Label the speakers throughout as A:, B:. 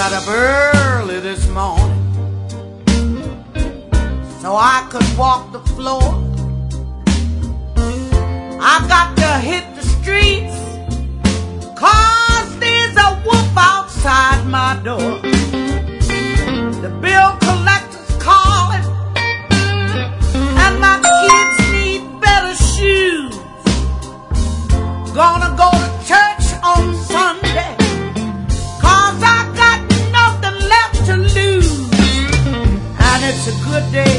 A: got up early this morning so I could walk the floor. I got to hit the streets 'cause there's a wolf outside my door. The bill collector's calling and my kids need better shoes. Gonna go to church on Sunday 'cause I got nothing left to lose. And it's a good day.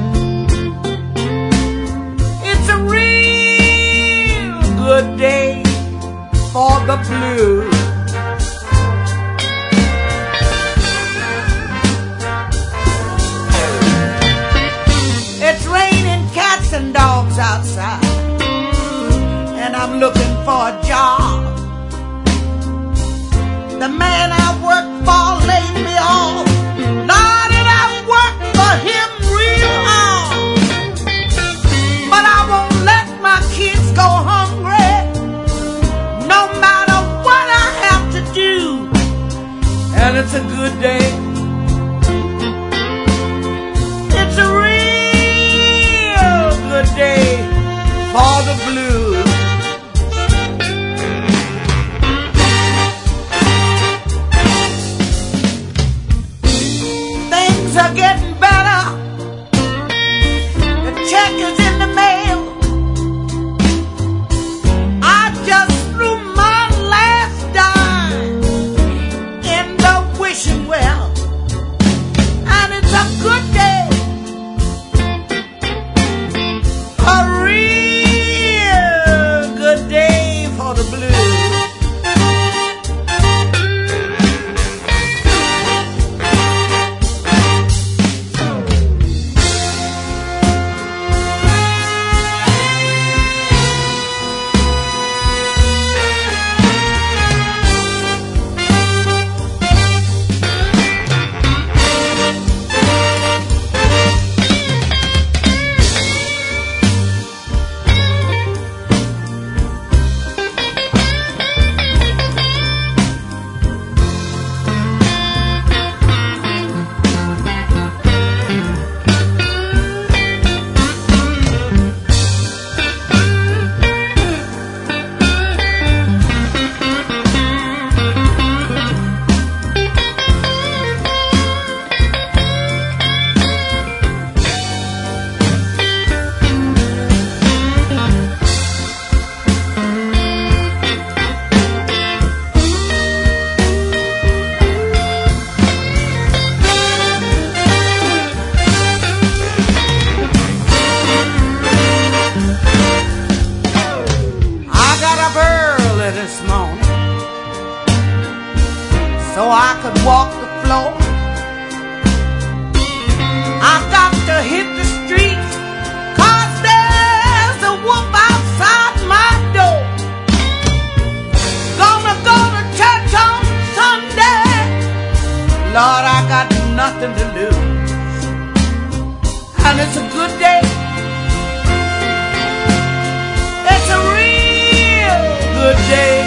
A: It's a real good day for the blues. It's raining cats and dogs outside, and I'm looking for a job. The man I work for laid me off. Lord, did I work for him real hard. But I won't let my kids go hungry, no matter what I have to do. And it's a good day. It's a real good day for the blues. Things are getting better. The check is in the mail. I just threw my last dime in the wishing well, and it's a good day. A real good day for the blues. This morning so I could walk the floor. I got to hit the streets 'cause there's a wolf outside my door. Gonna go to church on Sunday. Lord, I got nothing to lose. And it's a good day. It's a real good day